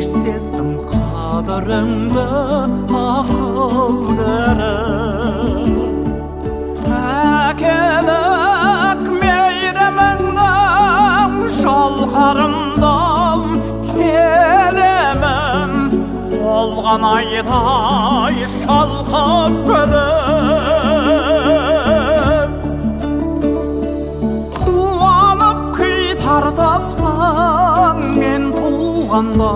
сездім қадіріңді ақыл беріп. Әкелік мейіріміңнің жолғарымдан келемін, толған айдай шалқып күліп. Қуанып күй тартыпсың мен туғанда,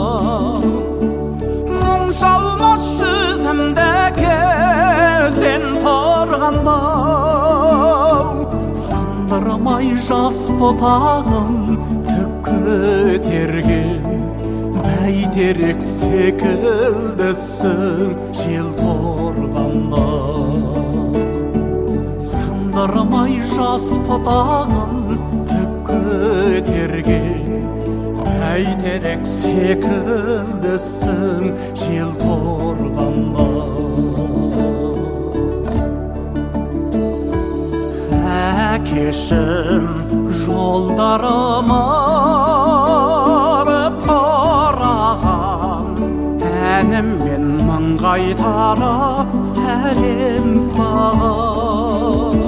мұң салмас жүзімдегі сен тұрғанда. Сындырмай жас бұтағым түк көтерген, бәйтерек секілдісің жел тұрғанда. Сындырмай жас бұтағым түк көтерген, бәйтерек секілдісің жел тұрғанда. Әкешім жолдарыма қараған, әніммен мың қайтара сәлем саған.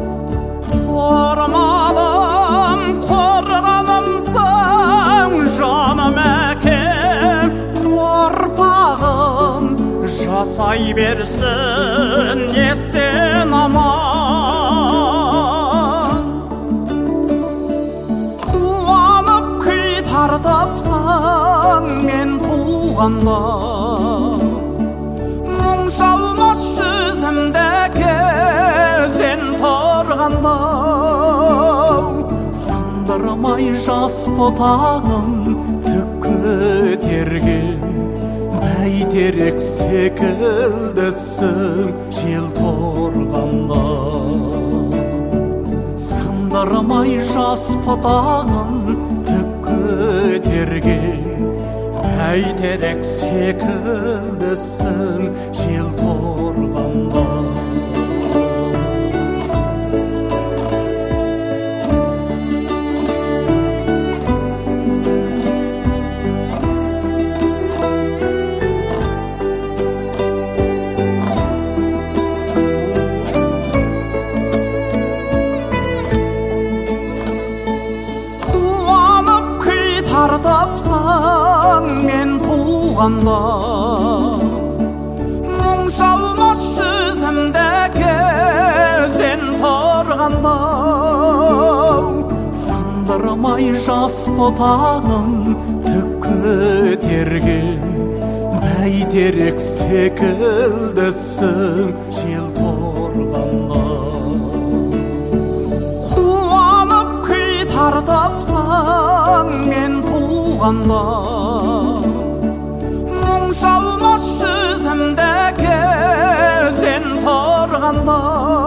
Ормалым қорғанымсың жаным әкем, ұрпағым жасай берсін есен аман. Қуанып күй тартыпсың мен туғанда, мұң салмас жүзімдегі сен тұрғанда. Сындырмай жас бұтағым түк көтерген, бәйтерек секілдісің жел тұрғанда. Сындырмай жас бұтағым түк көтерген, бәйтерек секілдісің жел тұрғанда. Тартыпсың мен туғанда, мұң салмас жүзімдегі сен тұрғанда. Сындырмай жас бұтағым түк көтерген, бәйтерек секілдісің жел тұрғанда. Қуанып күй тартыпсың мен туғанда, мұң салмас жүзімдегі сен тұрғанда.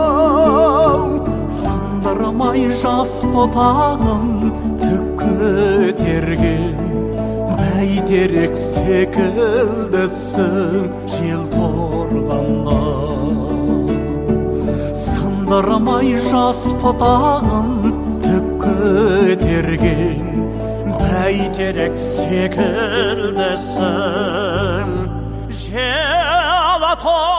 Сындырмай жас бұтағым түк көтерген, бәйтерек секілдісің жел тұрғанда. Сындырмай жас бұтағым түк көтерген, бәйтерек секілдісің жел тұрғанда.